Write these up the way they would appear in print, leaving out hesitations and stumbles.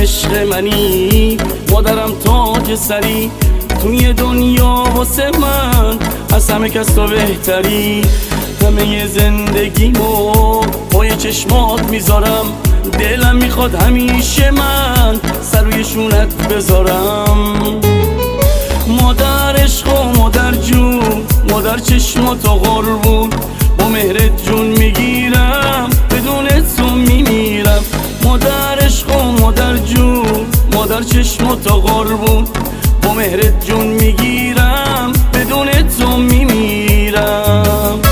عشق منی، مادرم تاج سری توی دنیا واسه من، از همه کس تو بهتری. همه زندگیمو پای چشمات میذارم، دلم میخواد همیشه من سر روی شونت بذارم. مادر عشق و مادر جون، مادر چشمات و قربون، با مهرت جون میگیرم، بدون تو میمیرم. مادر عشق و مادر جون، مادر چشمات و قربون، با مهرت جون میگیرم، بدون تو میمیرم.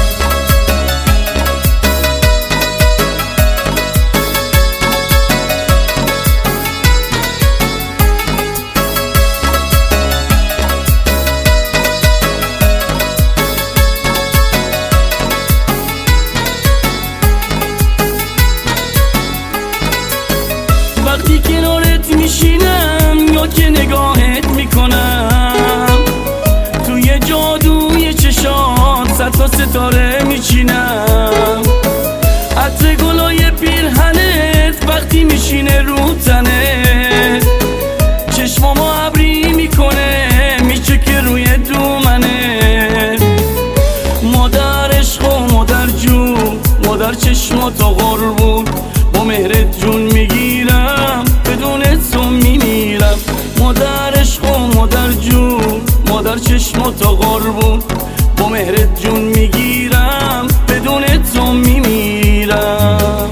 وقتی کنارت میشینم یا که نگاهت میکنم، توی جادوی چشات صد تا ستاره میچینم. عطر گلای پیرهنت وقتی میشینه رو تنت، چشمامو ابری میکنه میچکه روی دومنه. مادر عشق و مادر جون، مادر چشمات و قربون، با مهرت جون میگیرم، بدون تو میمیرم. مادر عشق و مادر جون، مادر چشمات و قربون، با مهرت جون میگیرم، بدون تو میمیرم.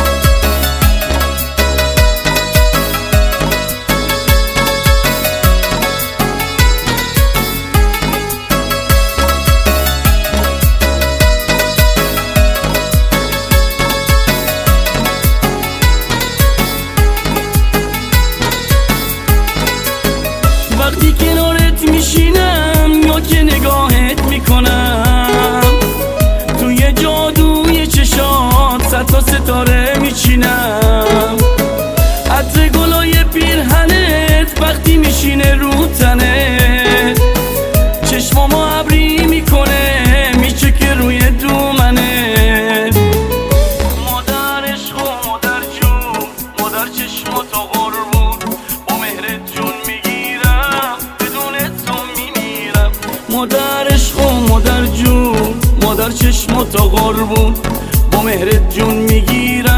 وقتی کنارت میشینم یا که نگاهت میکنم، توی جادوی چشات صد تا ستاره میچینم. عطر گلای پیرهنت وقتی میشینه رو تنت، چشمامو ابری میکنه میچکه روی دومنه. مادر عشق و مادر جون، مادر چشمات و قربون، با مهرت جون میگیرم، بدون تو میمیرم. مادر عشق و مادر جون، مادر چشمات و قربون، با مهرت جون میگیرم،